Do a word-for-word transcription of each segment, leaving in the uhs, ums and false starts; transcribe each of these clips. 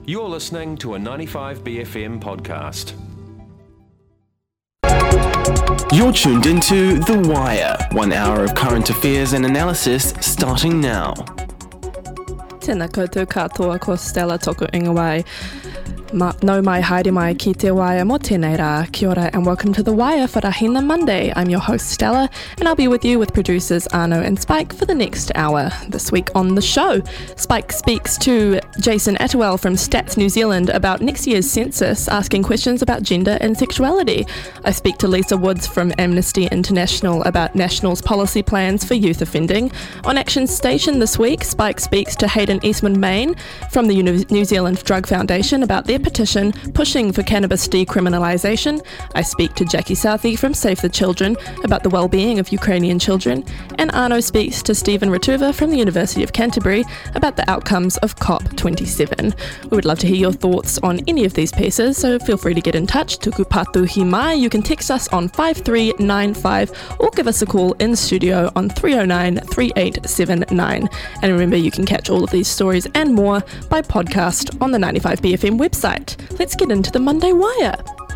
You're listening to a ninety-five B F M podcast. You're tuned into The Wire, one hour of current affairs and analysis starting now. Tēnā koutou katoa ko Stella toku ingoa. Ma, no mai haere mai ki te Wire mo tēnei rā. Kia ora and welcome to The Wire for Rahina Monday. I'm your host Stella and I'll be with you with producers Arno and Spike for the next hour. This week on the show, Spike speaks to Jason Attewell from Stats New Zealand about next year's census, asking questions about gender and sexuality. I speak to Lisa Woods from Amnesty International about National's policy plans for youth offending. On Action Station this week, Spike speaks to Hayden Eastman Main from the New Zealand Drug Foundation about their petition pushing for cannabis decriminalisation. I speak to Jackie Southey from Save the Children about the well-being of Ukrainian children, and Arno speaks to Stephen Ratuva from the University of Canterbury about the outcomes of COP twenty-seven. We would love to hear your thoughts on any of these pieces, so feel free to get in touch. Tuku patuhi mai. You can text us on five three nine five or give us a call in the studio on three oh nine, three eight seven nine. And remember, you can catch all of these stories and more by podcast on the ninety-five B F M website. Let's get into the Monday Wire.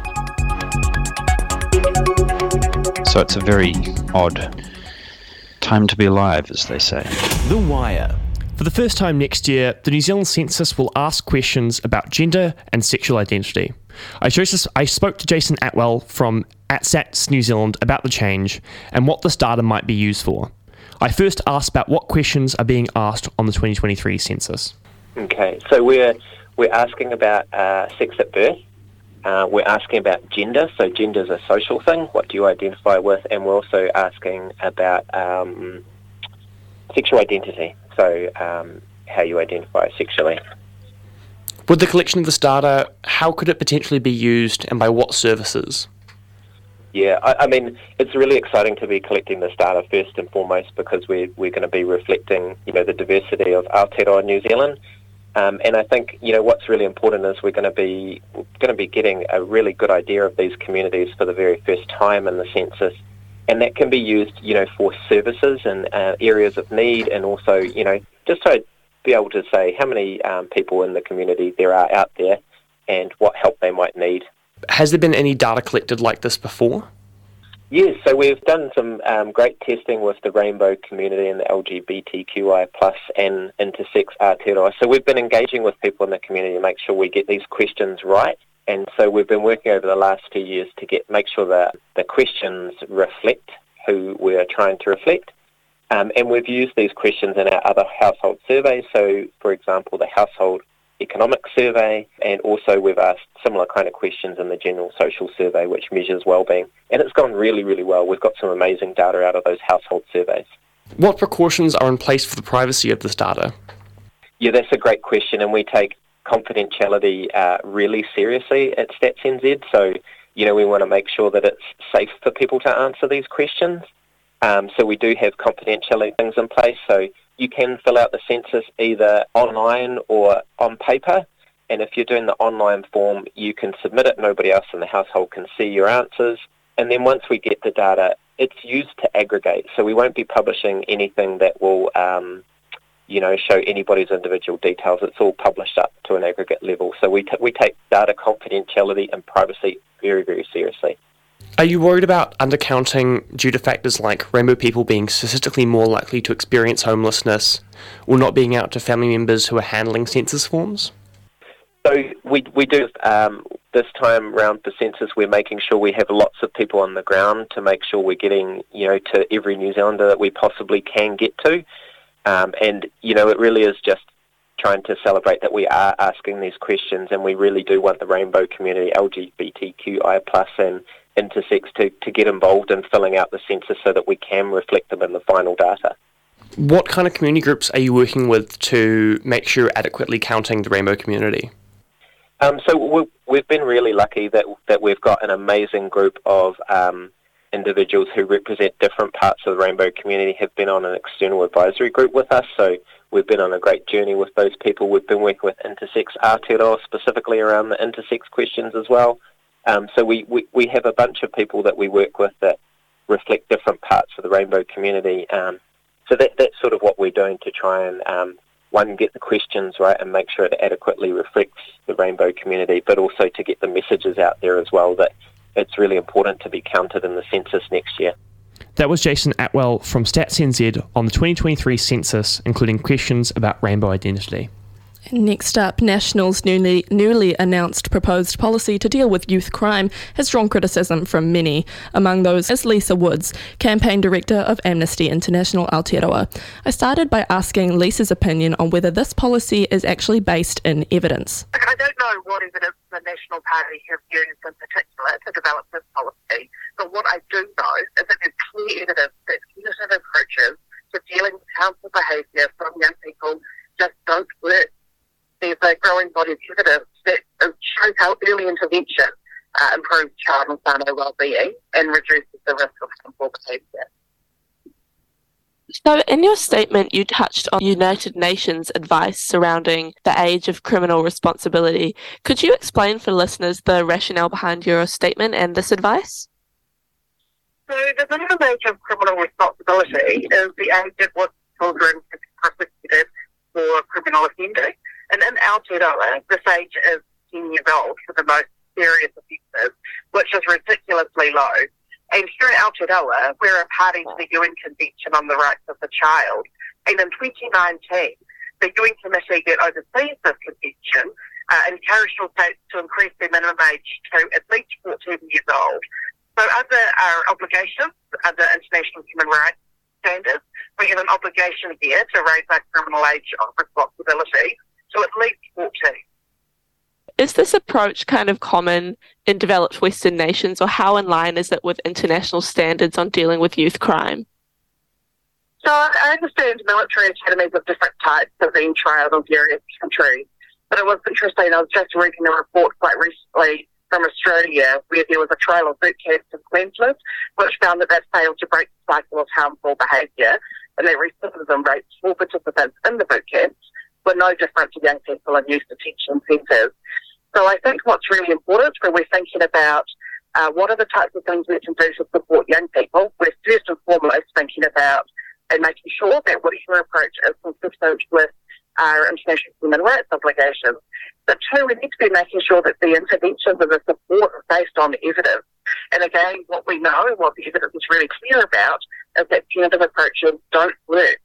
So it's a very odd time to be alive, as they say. The Wire. For the first time next year, the New Zealand census will ask questions about gender and sexual identity. I, chose, I spoke to Jason Attewell from at Stats New Zealand about the change and what this data might be used for. I first asked about what questions are being asked on the twenty twenty-three census. Okay, so we're we're asking about uh, sex at birth. Uh, we're asking about gender. So gender is a social thing. What do you identify with? And we're also asking about um, sexual identity. So um, how you identify sexually. With the collection of this data, how could it potentially be used and by what services? Yeah, I, I mean, it's really exciting to be collecting this data first and foremost because we're, we're going to be reflecting, you know, the diversity of Aotearoa New Zealand. Um, and I think, you know, what's really important is we're going to be we're going to be getting a really good idea of these communities for the very first time in the census. And that can be used, you know, for services and uh, areas of need, and also, you know, just to be able to say how many um, people in the community there are out there and what help they might need. Has there been any data collected like this before? Yes, so we've done some um, great testing with the rainbow community and the L G B T Q I plus and intersex Aotearoa. So we've been engaging with people in the community to make sure we get these questions right. And so we've been working over the last two years to get make sure that the questions reflect who we're trying to reflect. Um, and we've used these questions in our other household surveys. So, for example, the Household Economic Survey, and also we've asked similar kind of questions in the General Social Survey, which measures wellbeing. And it's gone really, really well. We've got some amazing data out of those household surveys. What precautions are in place for the privacy of this data? Yeah, that's a great question, and we take confidentiality uh, really seriously at Stats N Z. So, you know, we want to make sure that it's safe for people to answer these questions. Um, so we do have confidentiality things in place. So you can fill out the census either online or on paper. And if you're doing the online form, you can submit it. Nobody else in the household can see your answers. And then once we get the data, it's used to aggregate. So we won't be publishing anything that will, um, you know, show anybody's individual details. It's all published up to an aggregate level. So we, t- we take data confidentiality and privacy very, very seriously. Are you worried about undercounting due to factors like rainbow people being statistically more likely to experience homelessness or not being out to family members who are handling census forms? So we we do, um, this time round the census, we're making sure we have lots of people on the ground to make sure we're getting, you know, to every New Zealander that we possibly can get to. Um, and, you know, it really is just trying to celebrate that we are asking these questions, and we really do want the rainbow community, L G B T Q I plus and intersex to, to get involved in filling out the census so that we can reflect them in the final data. What kind of community groups are you working with to make sure you're adequately counting the rainbow community? Um, so we've, we've been really lucky that that we've got an amazing group of um, individuals who represent different parts of the rainbow community, have been on an external advisory group with us. So we've been on a great journey with those people. We've been working with intersex Aotearoa specifically around the intersex questions as well. Um, so we, we, we have a bunch of people that we work with that reflect different parts of the rainbow community. Um, so that that's sort of what we're doing to try and um, one, get the questions right and make sure it adequately reflects the rainbow community, but also to get the messages out there as well that it's really important to be counted in the census next year. That was Jason Atwell from Stats N Z on the twenty twenty-three census, including questions about rainbow identity. Next up, National's newly, newly announced proposed policy to deal with youth crime has drawn criticism from many. Among those is Lisa Woods, campaign director of Amnesty International Aotearoa. I started by asking Lisa's opinion on whether this policy is actually based in evidence. I don't know what evidence the National Party have used in particular to develop this policy, but what I do know is that there's clear evidence that punitive approaches to dealing with harmful behaviour from young people just don't work. There's a growing body of evidence that shows how early intervention uh, improves child and family well-being and reduces the risk of harmful behaviour. So in your statement, you touched on United Nations advice surrounding the age of criminal responsibility. Could you explain for listeners the rationale behind your statement and this advice? So the minimum age of criminal responsibility is the age at which children can be prosecuted for criminal offending. And in Aotearoa, this age is ten years old for the most serious offences, which is ridiculously low. And here in Aotearoa, we're a party to the U N Convention on the Rights of the Child. And in twenty nineteen, the U N Committee that oversees this convention uh, encouraged all states to increase their minimum age to at least fourteen years old. So under our obligations, under international human rights standards, we have an obligation here to raise our criminal age of responsibility to at least fourteen. Is this approach kind of common in developed Western nations, or how in line is it with international standards on dealing with youth crime? So I understand military academies of different types have been trialled in various countries, but it was interesting. I was just reading a report quite recently from Australia where there was a trial of boot camps in Queensland, which found that that failed to break the cycle of harmful behaviour, and that recidivism rates for participants in the boot camps were no different to young people in youth detention centres. So I think what's really important when we're thinking about uh, what are the types of things we can do to support young people, we're first and foremost thinking about and making sure that whatever approach is consistent with our international human rights obligations. But two, we need to be making sure that the interventions and the support are based on evidence. And again, what we know and what the evidence is really clear about is that punitive approaches don't work.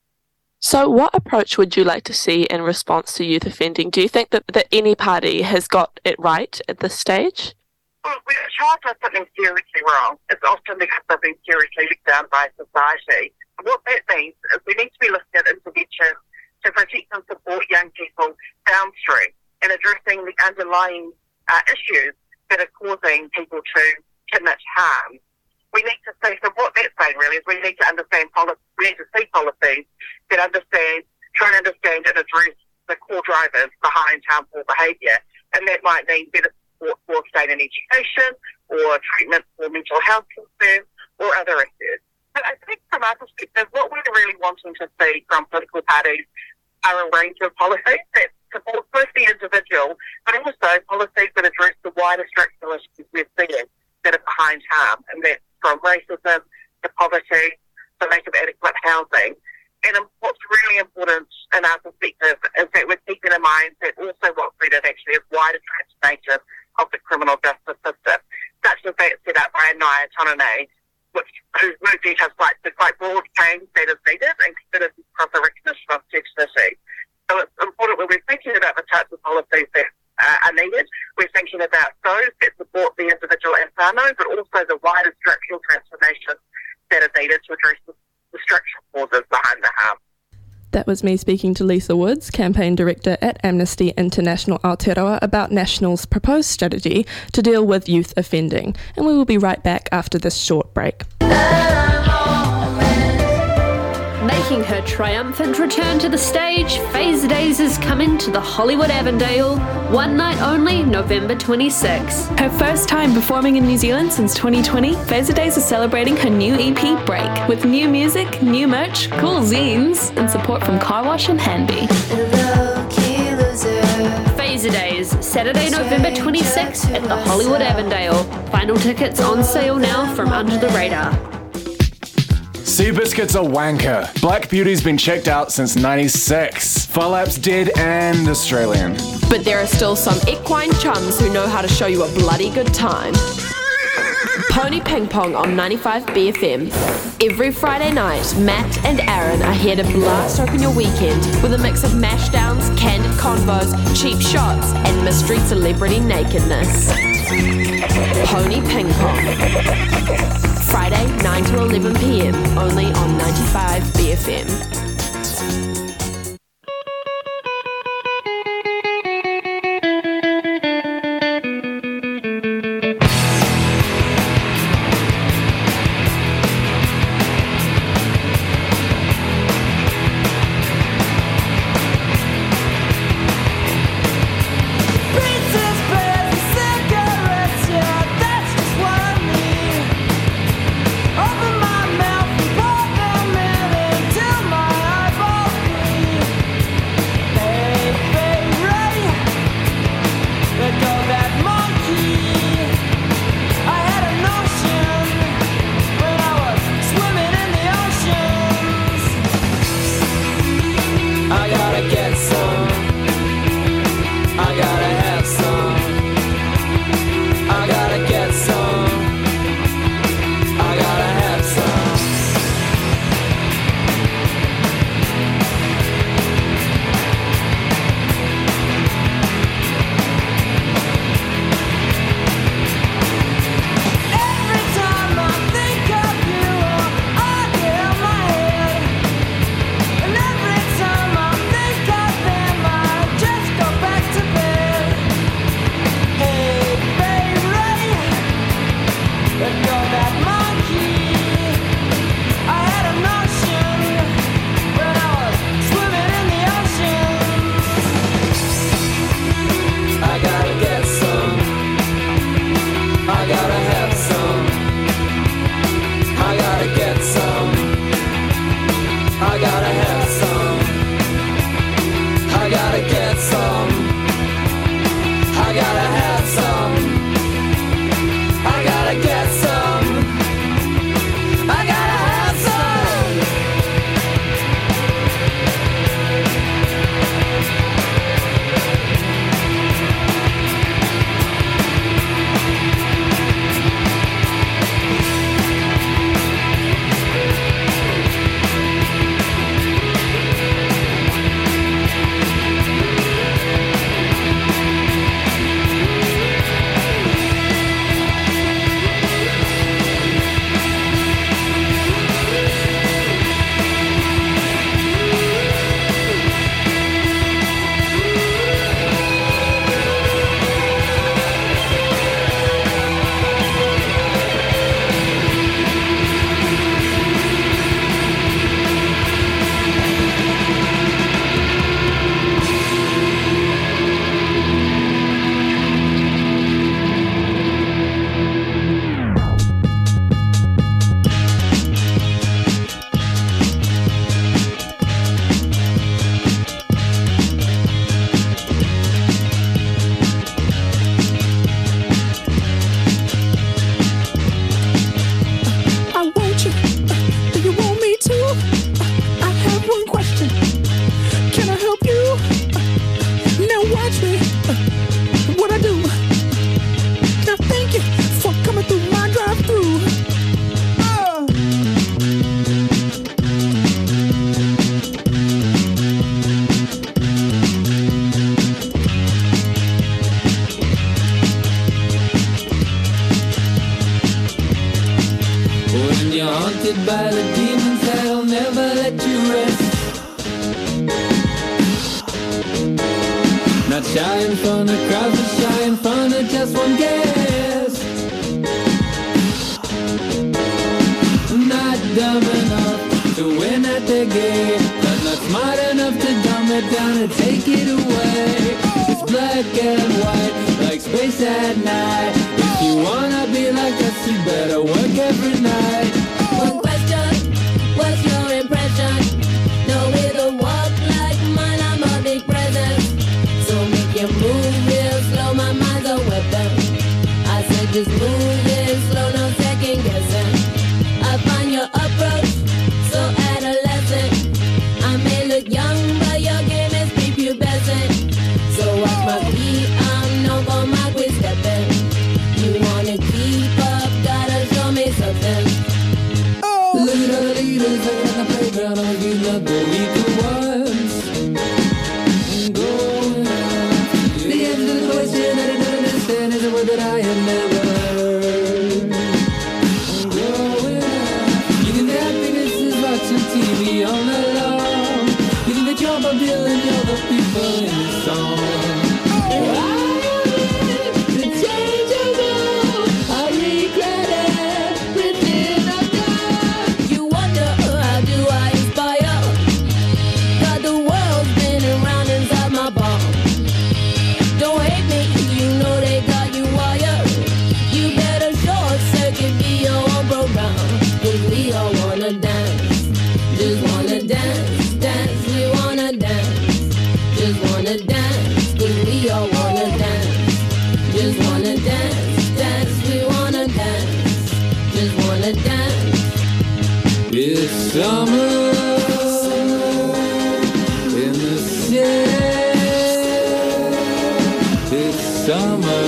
So what approach would you like to see in response to youth offending? Do you think that, that any party has got it right at this stage? Well, when a child does something seriously wrong, it's often because they've been seriously let down by society. And what that means is we need to be looking at interventions to protect and support young people downstream and addressing the underlying uh, issues that are causing people to commit harm. We need to see, so what that's saying really is we need to understand policy, we need to see policies that understand, try and understand and address the core drivers behind harmful behaviour. And that might mean better support for state and education, or treatment for mental health concerns, or other issues. But I think from our perspective, what we're really wanting to see from political parties are a range of policies that support both the individual, but also policies that address the wider structural issues we're seeing that are behind harm, and that's from racism to poverty to lack of adequate housing. And what's really important in our perspective is that we're keeping in mind that also what's needed actually is wider transformation of the criminal justice system, such as that set up by Naya Tonane, which whose movement has quite the quite broad change that is needed and considers proper recognition of diversity. So it's important when we're thinking about the types of policies that uh, are needed, we're thinking about those that support the individual and whānau, but also the wider structural transformations that are needed to address the, the structural causes behind the harm. That was me speaking to Lisa Woods, campaign director at Amnesty International Aotearoa, about National's proposed strategy to deal with youth offending. And we will be right back after this short break. Making her triumphant return to the stage, Phase Days is coming to the Hollywood Avondale, one night only, November twenty-sixth. Her first time performing in New Zealand since twenty twenty, Phase Days is celebrating her new E P, Break, with new music, new merch, cool zines, and support from Car Wash and Hanby. Phase Days, Saturday, November twenty-sixth at the Hollywood Avondale. Final tickets on sale now from Under the Radar. Seabiscuit's a wanker. Black Beauty's been checked out since ninety-six. Phar Lap's dead and Australian. But there are still some equine chums who know how to show you a bloody good time. Pony Ping Pong on ninety-five B F M. Every Friday night, Matt and Aaron are here to blast open your weekend with a mix of mashdowns, candid convos, cheap shots, and mystery celebrity nakedness. Pony Ping Pong. Friday, nine to eleven p.m, only on ninety-five B F M. By the demons that'll never let you rest. Not shy in front of crowds, but shy in front of just one guest. Not dumb enough to win at the game, but not smart enough to dumb it down and take it away. It's black and white, like space at night. If you wanna be like us, you better work every night. One question, what's your impression? No way to walk like mine, I'm a big presence. So make your move real slow, my mind's a weapon. I said just move it slow, no second guessing. I find your approach So watch my feet, I'm known for my quick stepping. You wanna keep up, gotta show me something. Look at all the leaders looking at the playground, I'ma give love the weaker ones. Going out. The answer to the question that I don't understand is a word that I have never heard. Going out. You think that happiness is watching T V all night long. You think that you're Bob Dylan, you're the people in the song. It's summer in the city. It's summer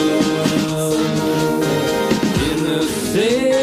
in the city.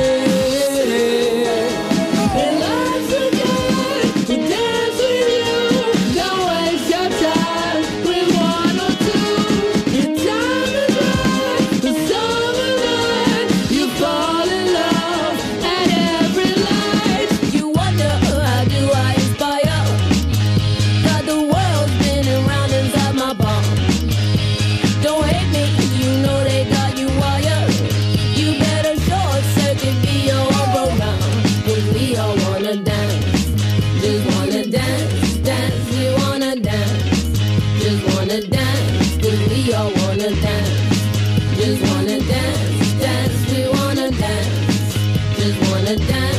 And life's so good to dance with you. Don't waste your time with one or two. Your time is right, the summer night. You fall in love at every light. You wonder how do I inspire? Got the world spinning round inside my palm. Don't hate me, you know they got you wired. You better short circuit, be your own program. 'Cause we all wanna dance, just wanna dance, dance, we wanna dance, just wanna dance. 'Cause we all wanna dance, just wanna dance, dance, we wanna dance, just wanna dance.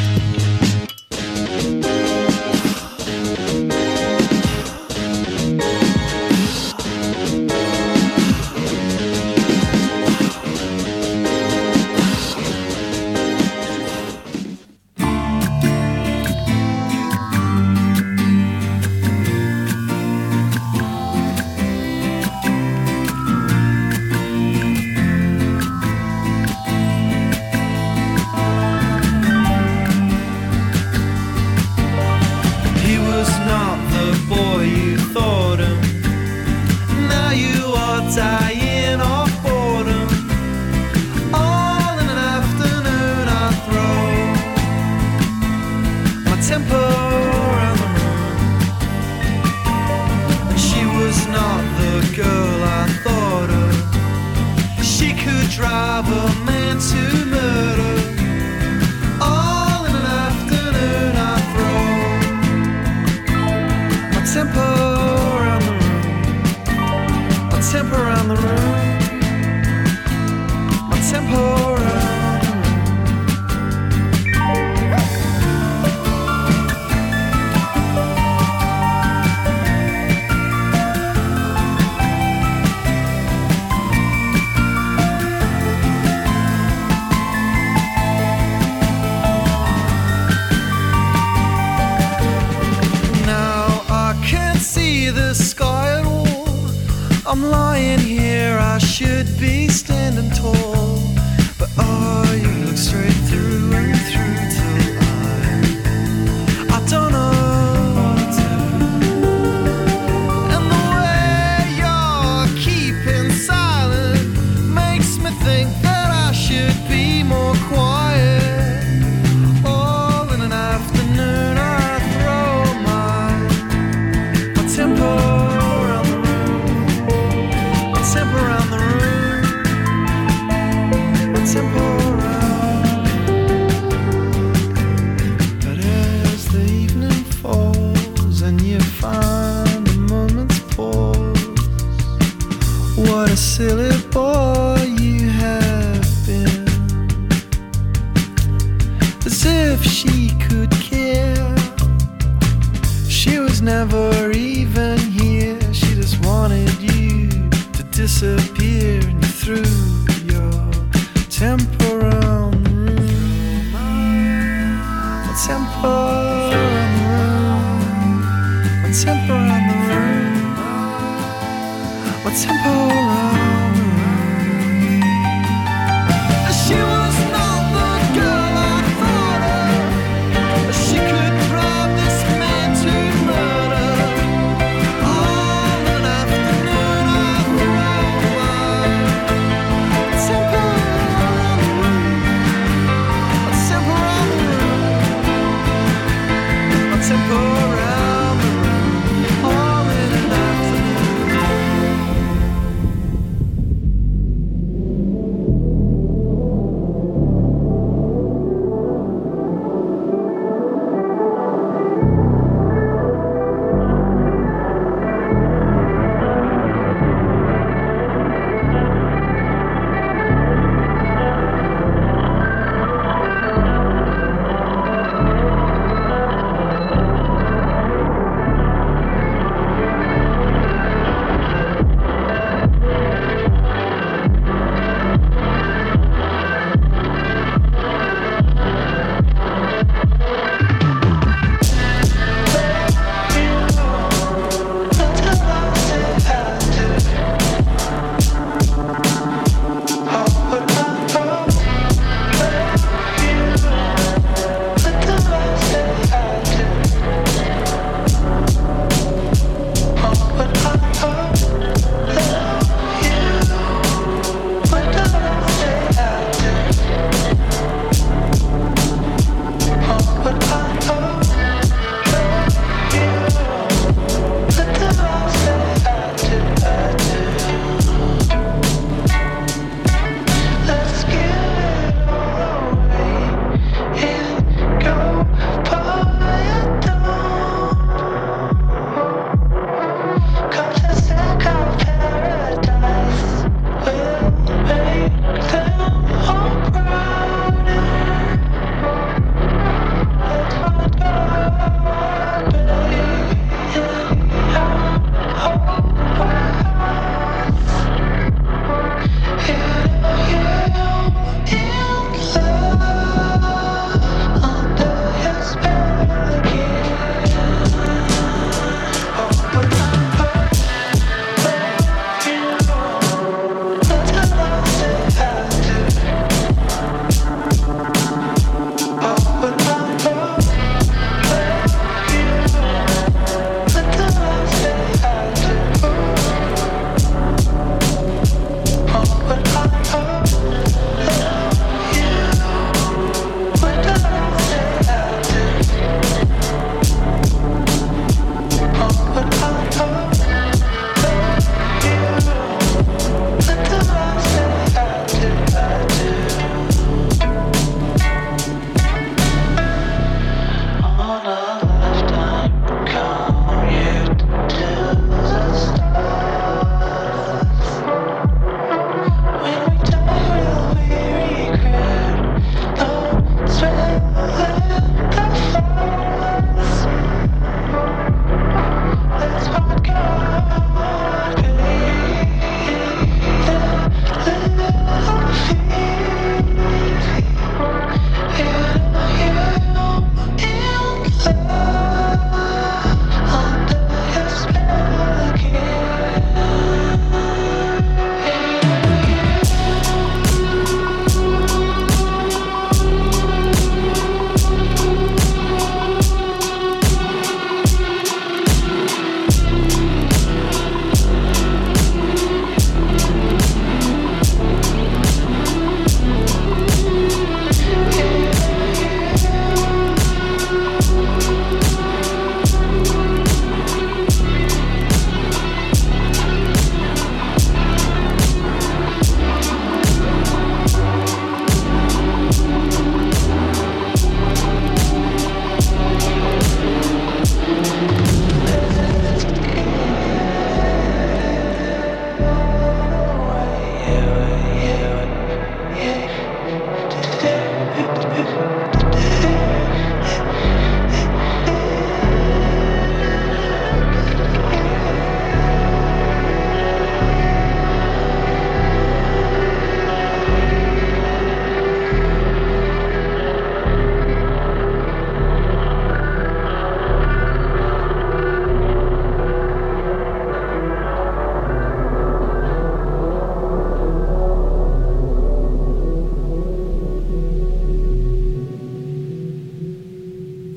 He was not the boy you thought him. Now you are dying of boredom. All in an afternoon I throw my temper around the room. She was not the girl I thought of. She could drive a man to murder. All in an afternoon I throw my temper around the room. My temper around the room. My temper around the room. Now I can't see the sky at all. I'm lying here, I should be standing tall. But oh, you look straight through and through till I I don't know what to do. And the way you're keeping silent makes me think that I should be more quiet. All in an afternoon I throw my my temper around the room. My temper around the room. My temper around. But as the evening falls and you find a moment's pause, what a silly boy you have been. As if she could care. She was never even here. She just wanted you to disappear, and you threw your temper around the room. My temper around the room. My temper around the room. a tempo around the room. She was not the girl I thought of. She could drive this man to murder. All an afternoon of romance. A tempo around the room. A tempo around the room. A tempo around the room. All in an afternoon.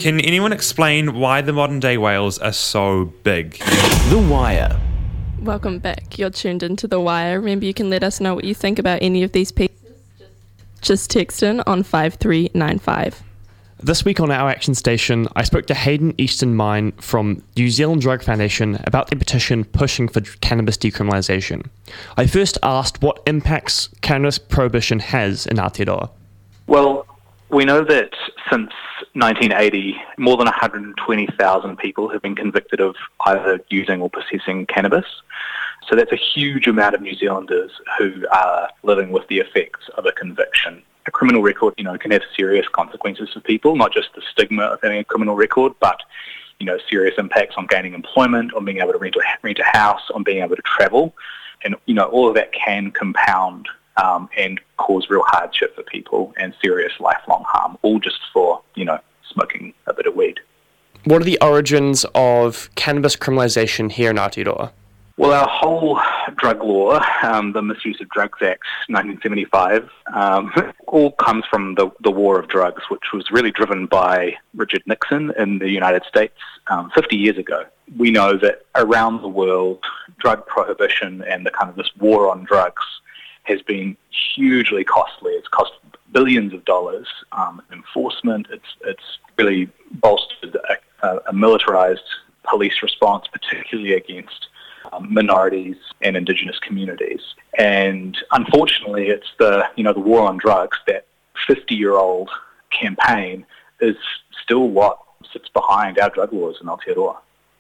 Can anyone explain why the modern day whales are so big? The Wire. Welcome back. You're tuned into The Wire. Remember, you can let us know what you think about any of these pieces. Just text in on five three nine five. This week on Our Action Station, I spoke to Hayden Easton Mine from New Zealand Drug Foundation about their petition pushing for cannabis decriminalisation. I first asked what impacts cannabis prohibition has in Aotearoa. Well, we know that since nineteen eighty, more than one hundred twenty thousand people have been convicted of either using or possessing cannabis. So that's a huge amount of New Zealanders who are living with the effects of a conviction. A criminal record, you know, can have serious consequences for people, not just the stigma of having a criminal record, but, you know, serious impacts on gaining employment, on being able to rent a, rent a house, on being able to travel. And, you know, all of that can compound um, and cause real hardship for people and serious lifelong harm, all just for, you know, smoking a bit of weed. What are the origins of cannabis criminalisation here in Aotearoa? Well, our whole drug law, um, the Misuse of Drugs Act nineteen seventy-five, um, all comes from the, the war of drugs, which was really driven by Richard Nixon in the United States um, fifty years ago. We know that around the world, drug prohibition and the kind of this war on drugs has been hugely costly. It's cost billions of dollars um, in enforcement. It's, it's really bolstered a, a, a militarized police response, particularly against Um, minorities and Indigenous communities. And unfortunately, it's the, you know, the war on drugs, that fifty-year-old campaign is still what sits behind our drug laws in Aotearoa.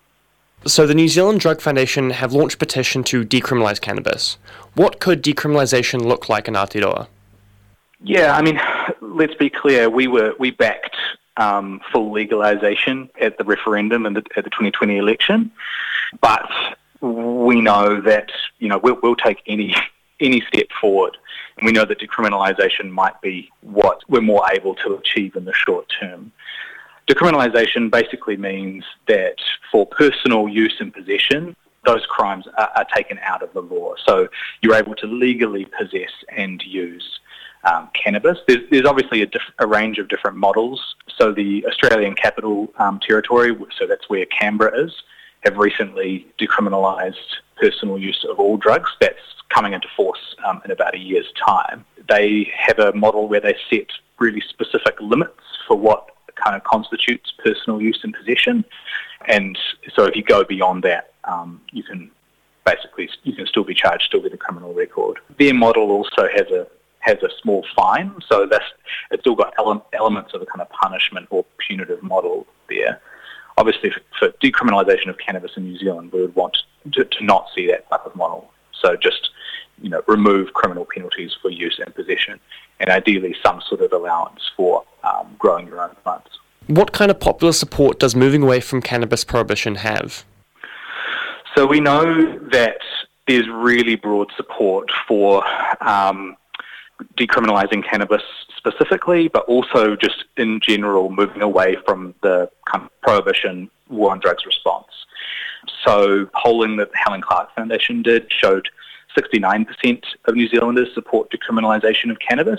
So the New Zealand Drug Foundation have launched a petition to decriminalise cannabis. What could decriminalisation look like in Aotearoa? Yeah, I mean, let's be clear, we were we backed um, full legalisation at the referendum and at the twenty twenty election, but we know that, you know, we'll, we'll take any any step forward. And we know that decriminalisation might be what we're more able to achieve in the short term. Decriminalisation basically means that for personal use and possession, those crimes are, are taken out of the law. So you're able to legally possess and use um, cannabis. There's, there's obviously a, diff- a range of different models. So the Australian Capital um, Territory, so that's where Canberra is, have recently decriminalised personal use of all drugs. That's coming into force um, in about a year's time. They have a model where they set really specific limits for what kind of constitutes personal use and possession. And so if you go beyond that, um, you can basically, you can still be charged, still with a criminal record. Their model also has a has a small fine, so that's, it's still got ele- elements of a kind of punishment or punitive model there. Obviously, for, for decriminalisation of cannabis in New Zealand, we would want to, to not see that type of model. So just, you know, remove criminal penalties for use and possession, and ideally some sort of allowance for um, growing your own plants. What kind of popular support does moving away from cannabis prohibition have? So we know that there's really broad support for um, decriminalising cannabis specifically, but also just in general moving away from the kind of prohibition war on drugs response. So polling that the Helen Clark Foundation did showed sixty-nine percent of New Zealanders support decriminalisation of cannabis,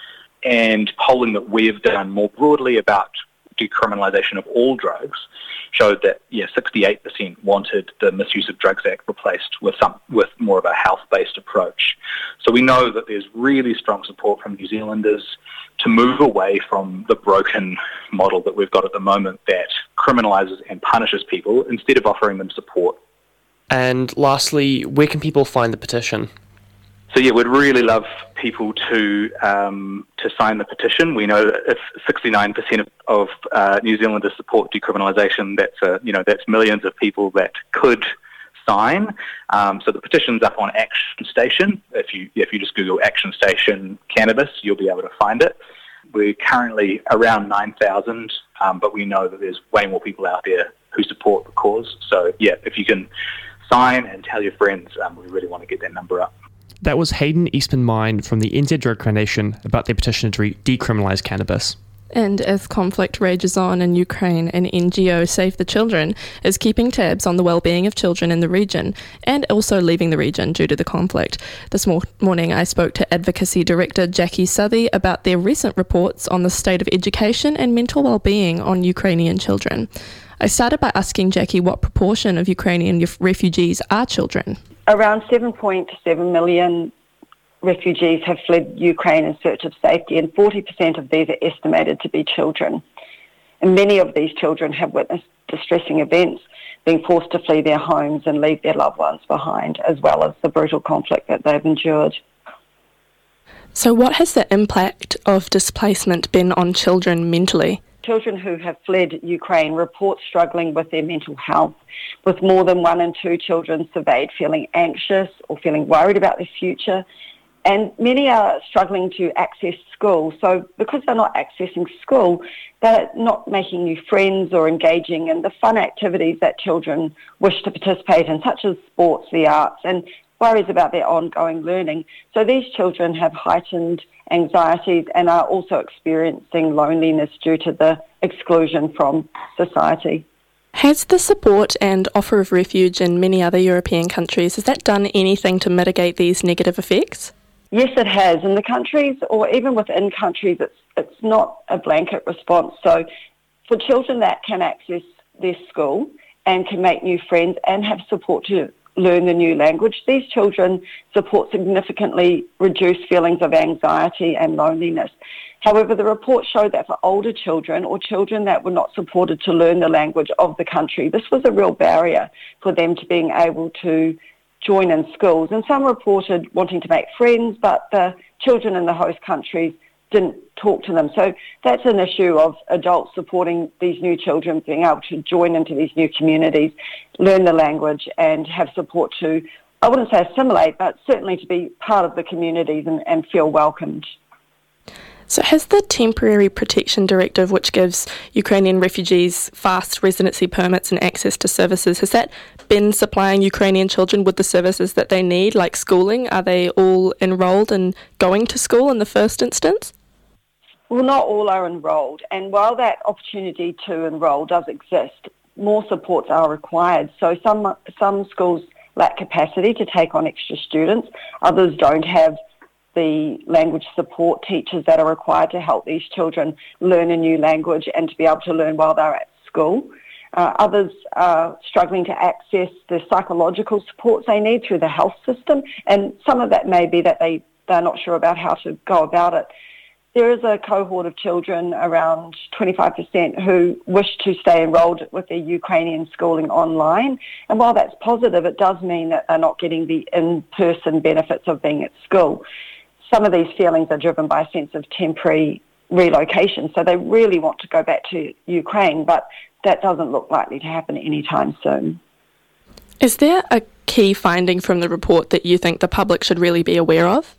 and polling that we've done more broadly about decriminalisation of all drugs showed that, yeah, sixty-eight percent wanted the Misuse of Drugs Act replaced with some with more of a health-based approach. So we know that there's really strong support from New Zealanders to move away from the broken model that we've got at the moment that criminalises and punishes people instead of offering them support. And lastly, where can people find the petition? So yeah, we'd really love people to um, to sign the petition. We know that if sixty-nine percent of, of uh, New Zealanders support decriminalisation, that's a, you know that's millions of people that could sign. Um, so the petition's up on Action Station. If you if you just Google Action Station cannabis, you'll be able to find it. We're currently around nine thousand, um, but we know that there's way more people out there who support the cause. So yeah, if you can sign and tell your friends, um, we really want to get that number up. That was Hayden Eastman Mine from the N Z Drug Foundation about their petition to decriminalise cannabis. And as conflict rages on in Ukraine, an N G O, Save the Children, is keeping tabs on the well-being of children in the region and also leaving the region due to the conflict. This mor- morning I spoke to Advocacy Director Jackie Southey about their recent reports on the state of education and mental well-being on Ukrainian children. I started by asking Jackie what proportion of Ukrainian refugees are children. Around seven point seven million refugees have fled Ukraine in search of safety, and forty percent of these are estimated to be children. And many of these children have witnessed distressing events, being forced to flee their homes and leave their loved ones behind, as well as the brutal conflict that they've endured. So what has the impact of displacement been on children mentally? Children who have fled Ukraine report struggling with their mental health, with more than one in two children surveyed feeling anxious or feeling worried about their future. And many are struggling to access school. So because they're not accessing school, they're not making new friends or engaging in the fun activities that children wish to participate in, such as sports, the arts, and worries about their ongoing learning. So these children have heightened anxieties and are also experiencing loneliness due to the exclusion from society. Has the support and offer of refuge in many other European countries, has that done anything to mitigate these negative effects? Yes, it has. In the countries, or even within countries, it's it's not a blanket response. So for children that can access their school and can make new friends and have support to learn the new language, these children support significantly reduce feelings of anxiety and loneliness. However, the reports show that for older children or children that were not supported to learn the language of the country, this was a real barrier for them to being able to join in schools. And some reported wanting to make friends, but the children in the host countries didn't talk to them. So that's an issue of adults supporting these new children being able to join into these new communities, learn the language and have support to, I wouldn't say assimilate, but certainly to be part of the communities and, and feel welcomed. So has the Temporary Protection Directive, which gives Ukrainian refugees fast residency permits and access to services, has that been supplying Ukrainian children with the services that they need, like schooling? Are they all enrolled and going to school in the first instance? Well, not all are enrolled, and while that opportunity to enrol does exist, more supports are required. So some some schools lack capacity to take on extra students, others don't have the language support teachers that are required to help these children learn a new language and to be able to learn while they're at school. Uh, others are struggling to access the psychological supports they need through the health system, and some of that may be that they, they're not sure about how to go about it. There is a cohort of children, around twenty-five percent, who wish to stay enrolled with their Ukrainian schooling online. And while that's positive, it does mean that they're not getting the in-person benefits of being at school. Some of these feelings are driven by a sense of temporary relocation. So they really want to go back to Ukraine, but that doesn't look likely to happen anytime soon. Is there a key finding from the report that you think the public should really be aware of?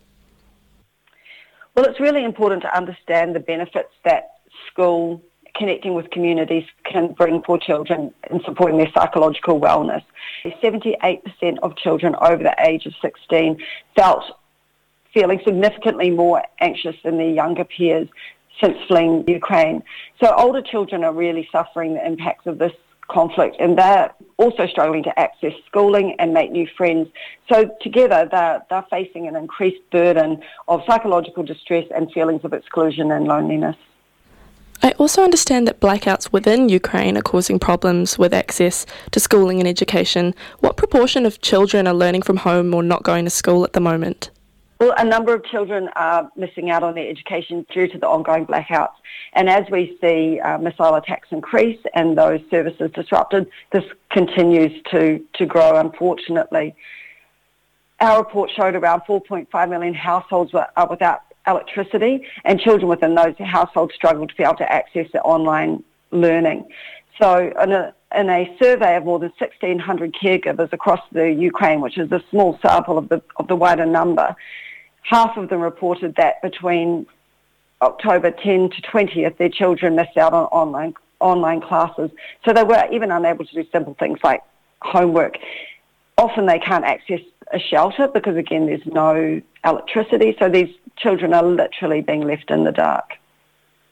Well, it's really important to understand the benefits that school connecting with communities can bring for children in supporting their psychological wellness. seventy-eight percent of children over the age of sixteen felt feeling significantly more anxious than their younger peers since fleeing Ukraine. So older children are really suffering the impacts of this conflict, and they're also struggling to access schooling and make new friends. So together they're, they're facing an increased burden of psychological distress and feelings of exclusion and loneliness. I also understand that blackouts within Ukraine are causing problems with access to schooling and education. What proportion of children are learning from home or not going to school at the moment? Well, a number of children are missing out on their education due to the ongoing blackouts. And as we see uh, missile attacks increase and those services disrupted, this continues to, to grow, unfortunately. Our report showed around four point five million households were, are without electricity, and children within those households struggle to be able to access their online learning. So in a, in a survey of more than sixteen hundred caregivers across the Ukraine, which is a small sample of the of the wider number, half of them reported that between October tenth to twentieth, their children missed out on online online classes. So they were even unable to do simple things like homework. Often they can't access a shelter because, again, there's no electricity. So these children are literally being left in the dark.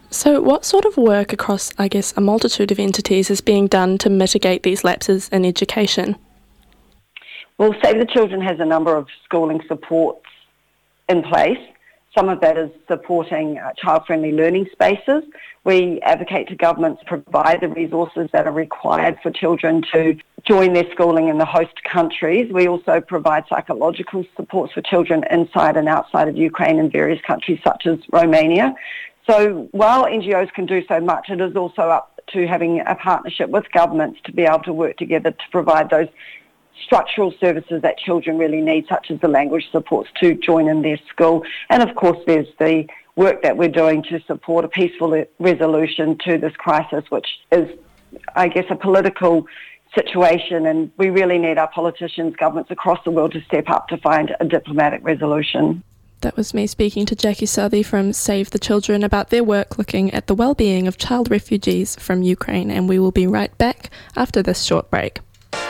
So what sort of work across, I guess, a multitude of entities is being done to mitigate these lapses in education? Well, Save the Children has a number of schooling supports in place. Some of that is supporting uh, child-friendly learning spaces. We advocate to governments to provide the resources that are required for children to join their schooling in the host countries. We also provide psychological supports for children inside and outside of Ukraine and various countries such as Romania. So while N G Os can do so much, it is also up to having a partnership with governments to be able to work together to provide those structural services that children really need, such as the language supports to join in their school. And of course, there's the work that we're doing to support a peaceful resolution to this crisis, which is, I guess, a political situation, and we really need our politicians, governments across the world to step up to find a diplomatic resolution. That was me speaking to Jackie Southey from Save the Children about their work looking at the well-being of child refugees from Ukraine, and we will be right back after this short break.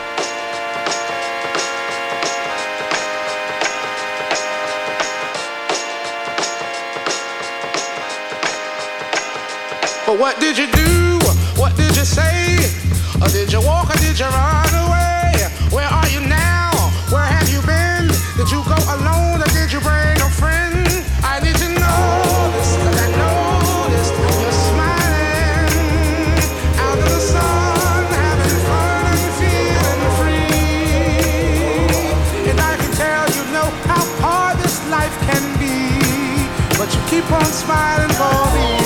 But what did you do? What did you say? Or did you walk or did you run away? Where are you now? Where have you been? Did you go alone or did you bring a friend? I need to know this, 'cause I noticed you're smiling out in the sun, having fun and feeling free. And I can tell you know how hard this life can be, but you keep on smiling for me.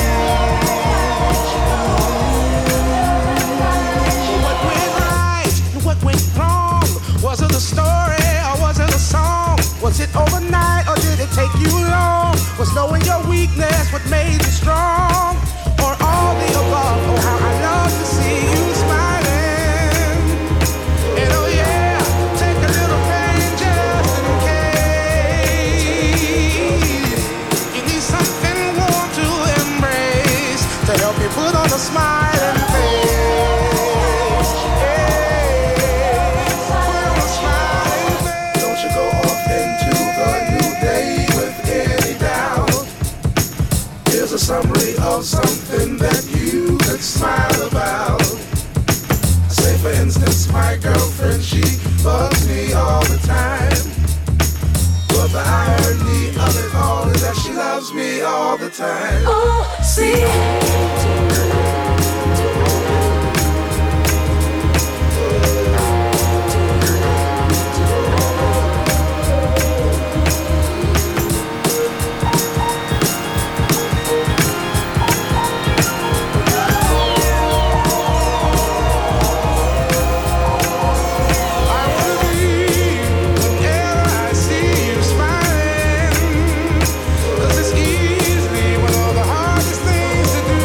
Was it a story or was it a song? Was it overnight or did it take you long? Was knowing your weakness what made you strong? Or all the above? Oh, how I love to see you smiling. And oh yeah, take a little pain just in case you need something warm to embrace to help you put on a smiling face. A summary of something that you could smile about. Say for instance, my girlfriend, she bugs me all the time, but the irony of it all is that she loves me all the time. Oh, see. To do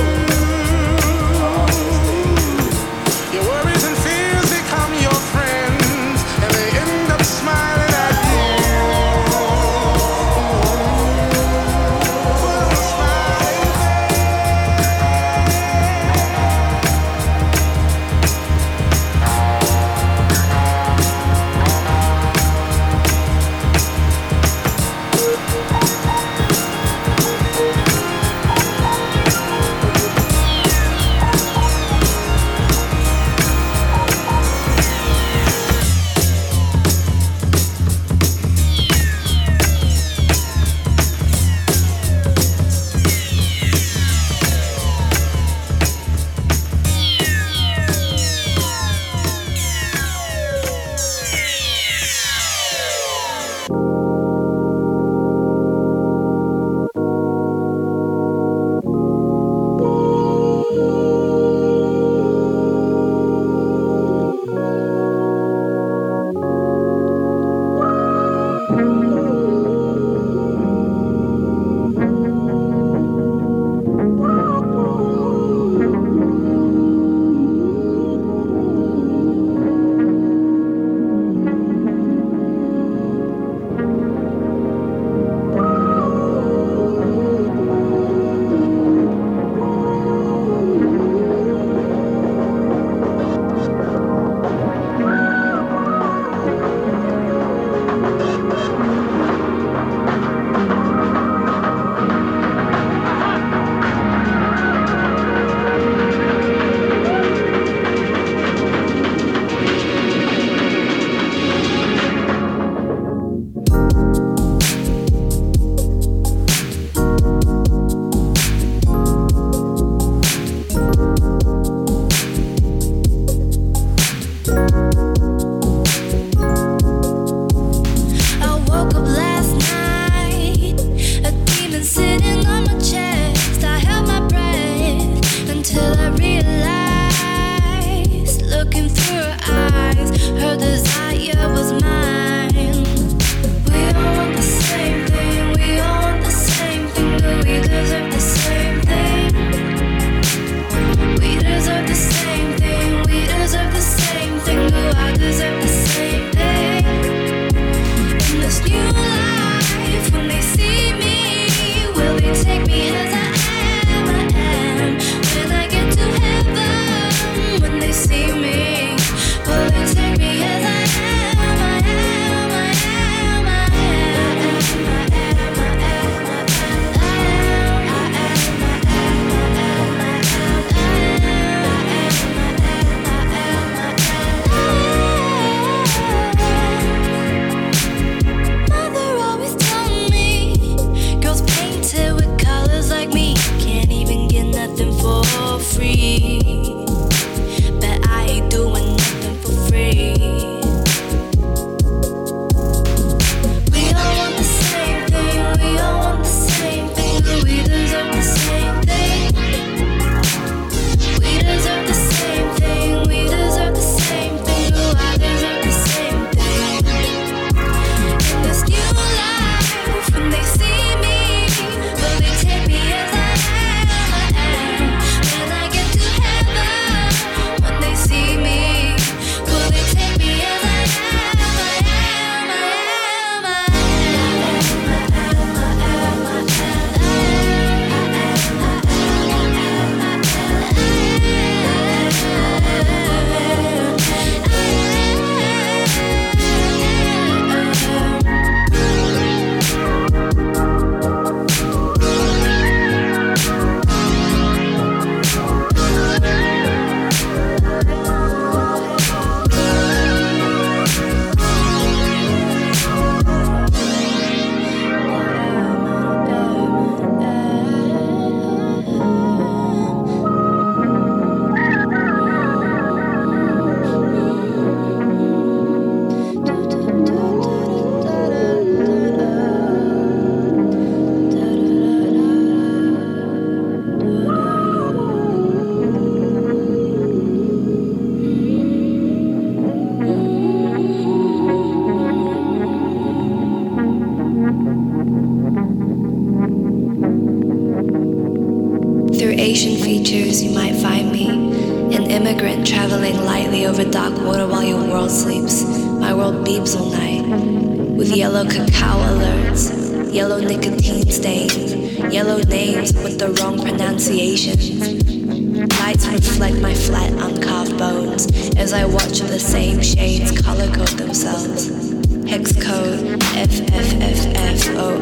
traveling lightly over dark water while your world sleeps. My world beeps all night with yellow cacao alerts, yellow nicotine stains, yellow names with the wrong pronunciations. Lights reflect my flat, uncarved bones as I watch the same shades color code themselves. Hex code F F F F O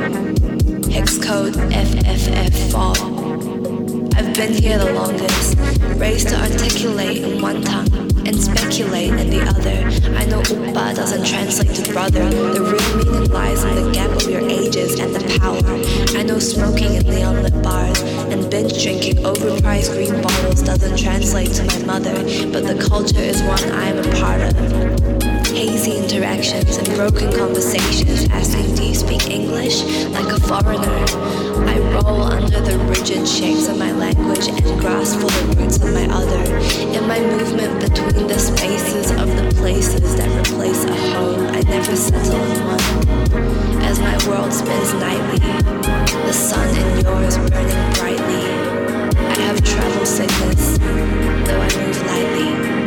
O. Hex code F F F four. I've been here the longest, raised to articulate in one tongue and speculate in the other. I know Upa doesn't translate to brother. The real meaning lies in the gap of your ages and the power. I know smoking in neon lit bars and binge drinking overpriced green bottles doesn't translate to my mother, but the culture is one I am a part of. Hazy interactions and broken conversations asking, do you speak English? Like a foreigner. I roll under the rigid shapes of my language and grasp for the roots of my other. In my movement between the spaces of the places that replace a home, I never settle in one. As my world spins nightly, the sun in yours burning brightly. I have travel sickness, though I move lightly.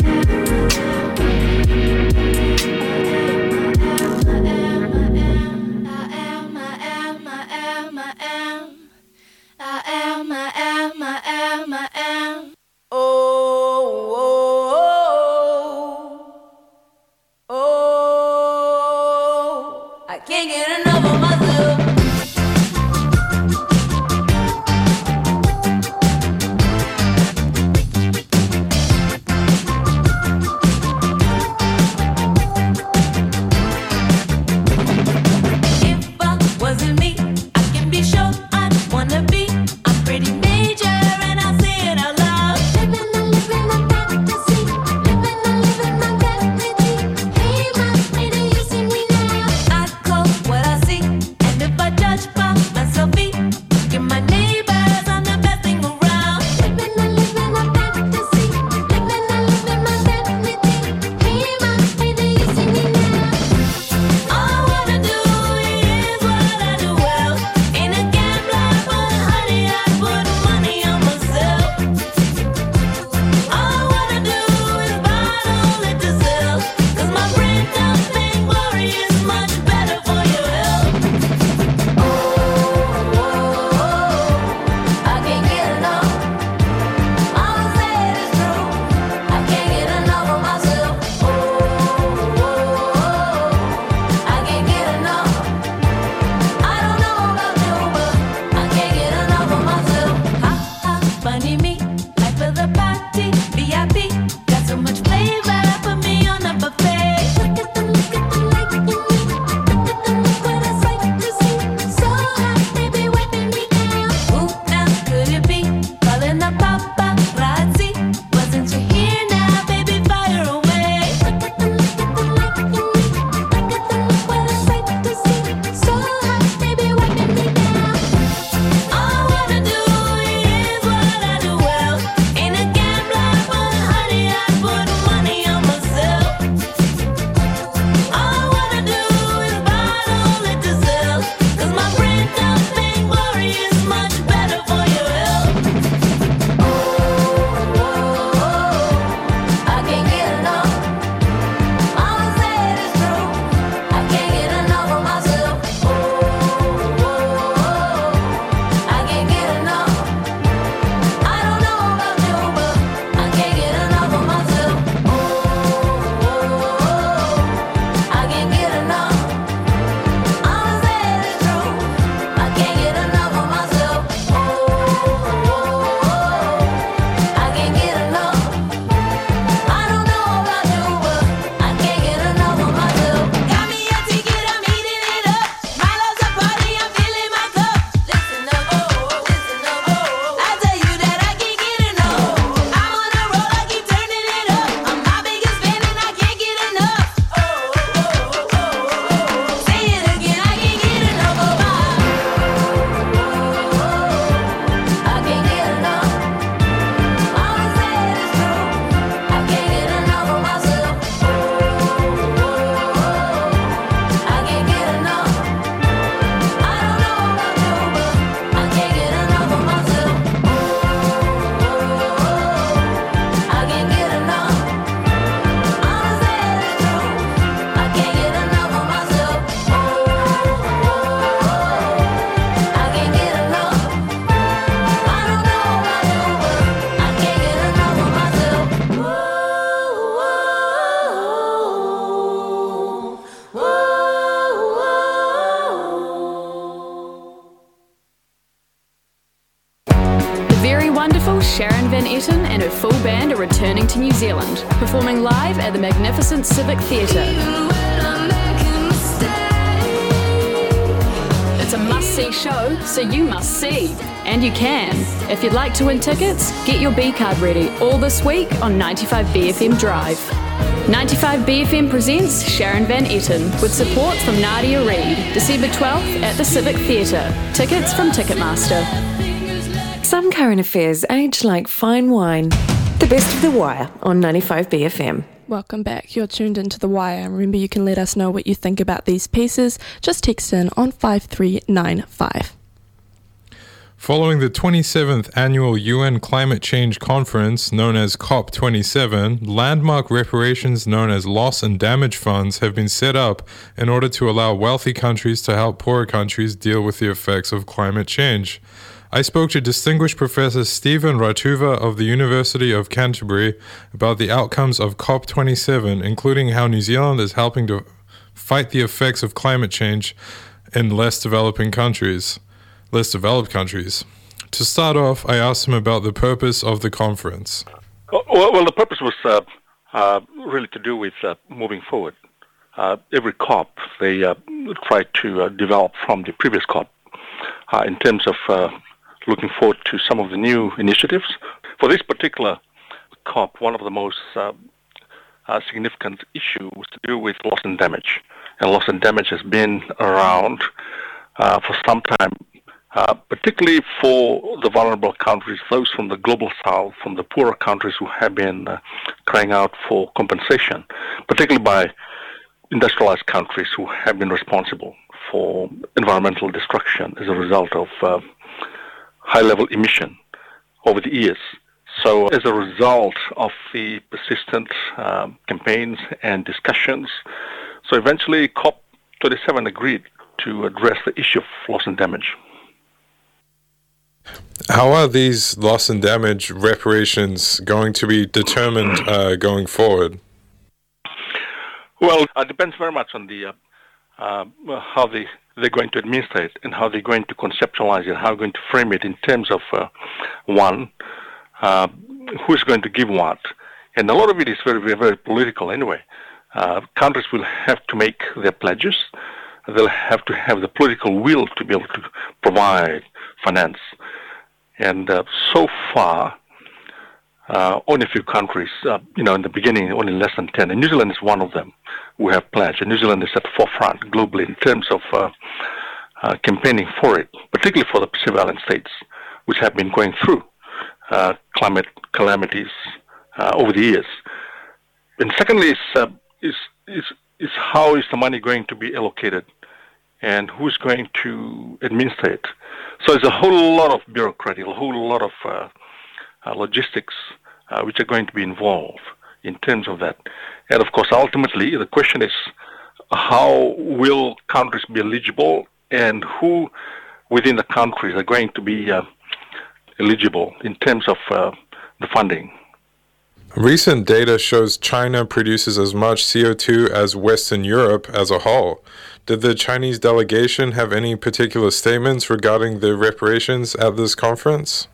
What I see and the Sharon Van Etten and her full band are returning to New Zealand, performing live at the magnificent Civic Theatre. It's a must-see show, so you must see. And you can. If you'd like to win tickets, get your B card ready all this week on ninety-five B F M Drive. ninety-five B F M presents Sharon Van Etten with support from Nadia Reid, December twelfth at the Civic Theatre. Tickets from Ticketmaster. Some current affairs age like fine wine. The best of The Wire on ninety-five B F M. Welcome back. You're tuned into The Wire. And remember, you can let us know what you think about these pieces. Just text in on five three nine five. Following the twenty-seventh Annual U N Climate Change Conference, known as COP twenty-seven, landmark reparations known as loss and damage funds have been set up in order to allow wealthy countries to help poorer countries deal with the effects of climate change. I spoke to distinguished Professor Stephen Ratuva of the University of Canterbury about the outcomes of COP twenty-seven, including how New Zealand is helping to fight the effects of climate change in less developing countries. less developed countries. To start off, I asked him about the purpose of the conference. Well, well the purpose was uh, uh, really to do with uh, moving forward. Uh, every COP, they uh, try to uh, develop from the previous COP uh, in terms of uh, looking forward to some of the new initiatives. For this particular COP, one of the most uh, uh, significant issues was to do with loss and damage. And loss and damage has been around uh, for some time. Uh, particularly for the vulnerable countries, those from the global south, from the poorer countries who have been uh, crying out for compensation, particularly by industrialized countries who have been responsible for environmental destruction as a result of uh, high-level emission over the years. So as a result of the persistent uh, campaigns and discussions, so eventually COP twenty-seven agreed to address the issue of loss and damage. How are these loss and damage reparations going to be determined uh, going forward? Well, it depends very much on the uh, uh, how they, they're going to administer it and how they're going to conceptualize it, how they're going to frame it in terms of, uh, one, uh, who's going to give what. And a lot of it is very, very, very political anyway. Uh, countries will have to make their pledges. They'll have to have the political will to be able to provide finance. And uh, so far, uh, only a few countries, uh, you know, in the beginning, only less than ten. And New Zealand is one of them who have pledged. And New Zealand is at the forefront globally in terms of uh, uh, campaigning for it, particularly for the Pacific Island states, which have been going through uh, climate calamities uh, over the years. And secondly, is, uh, is, is, is how is the money going to be allocated and who's going to administer it. So there's a whole lot of bureaucracy, a whole lot of uh, uh, logistics uh, which are going to be involved in terms of that. And of course, ultimately, the question is how will countries be eligible and who within the countries are going to be uh, eligible in terms of uh, the funding. Recent data shows China produces as much C O two as Western Europe as a whole. Did the Chinese delegation have any particular statements regarding the reparations at this conference?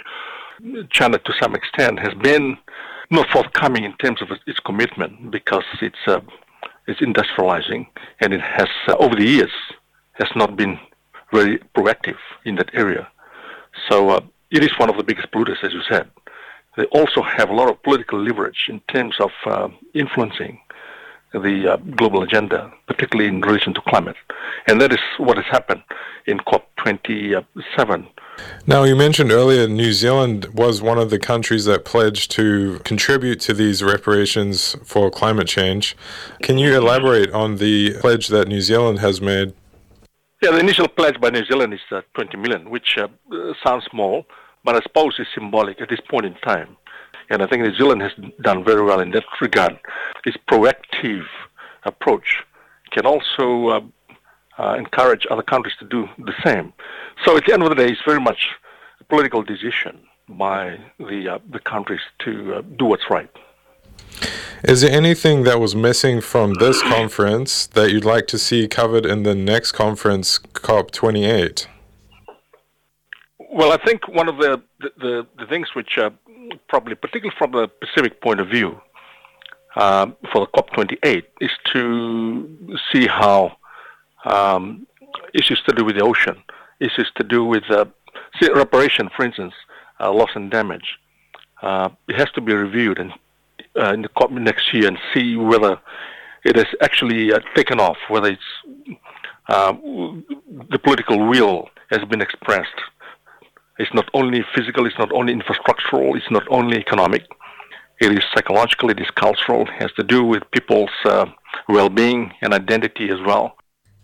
China, to some extent, has been not forthcoming in terms of its commitment because it's uh, it's industrializing, and it has, uh, over the years, has not been very proactive in that area. So uh, it is one of the biggest polluters, as you said. They also have a lot of political leverage in terms of uh, influencing the uh, global agenda, particularly in relation to climate. And that is what has happened in COP twenty-seven. Now, you mentioned earlier New Zealand was one of the countries that pledged to contribute to these reparations for climate change. Can you elaborate on the pledge that New Zealand has made? Yeah, the initial pledge by New Zealand is uh, twenty million, which uh, sounds small, but I suppose is symbolic at this point in time. And I think New Zealand has done very well in that regard. Its proactive approach can also uh, uh, encourage other countries to do the same. So at the end of the day, it's very much a political decision by the uh, the countries to uh, do what's right. Is there anything that was missing from this conference that you'd like to see covered in the next conference, COP twenty-eight? Well, I think one of the the, the, the things which uh, probably, particularly from the Pacific point of view, uh, for the COP twenty-eight, is to see how um, issues to do with the ocean, issues to do with uh, see, reparation, for instance, uh, loss and damage. Uh, it has to be reviewed and uh, in the COP next year and see whether it has actually uh, taken off, whether it's uh, the political will has been expressed. It's not only physical, it's not only infrastructural, it's not only economic. It is psychological, it is cultural, it has to do with people's uh, well-being and identity as well.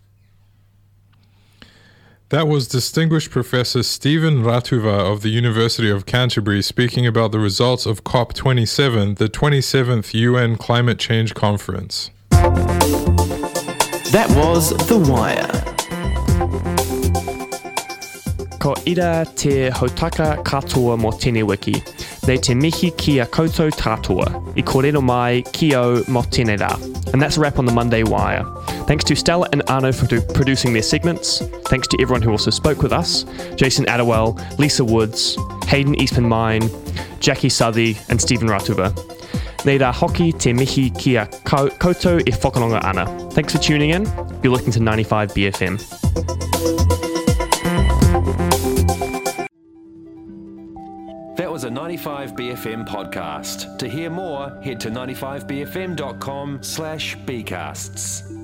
That was Distinguished Professor Stephen Ratuva of the University of Canterbury speaking about the results of COP twenty-seven, the twenty-seventh U N Climate Change Conference. That was The Wire. Ko ira te hautaka katoa mō tēnei wiki. Nei te mihi ki a koutou tātua. I kōrero mai ki au mō tēnei rā. And that's a wrap on the Monday Wire. Thanks to Stella and Arno for do- producing their segments. Thanks to everyone who also spoke with us. Jason Attewell, Lisa Woods, Hayden Eastman Mine, Jackie Southey and Stephen Ratuva. Nei rā hoki te mihi ki a ko- koutou e whakanonga ana. Thanks for tuning in. You're listening to ninety-five B F M. That was a ninety-five B F M podcast. To hear more, head to ninety-five b f m dot com slash bcasts.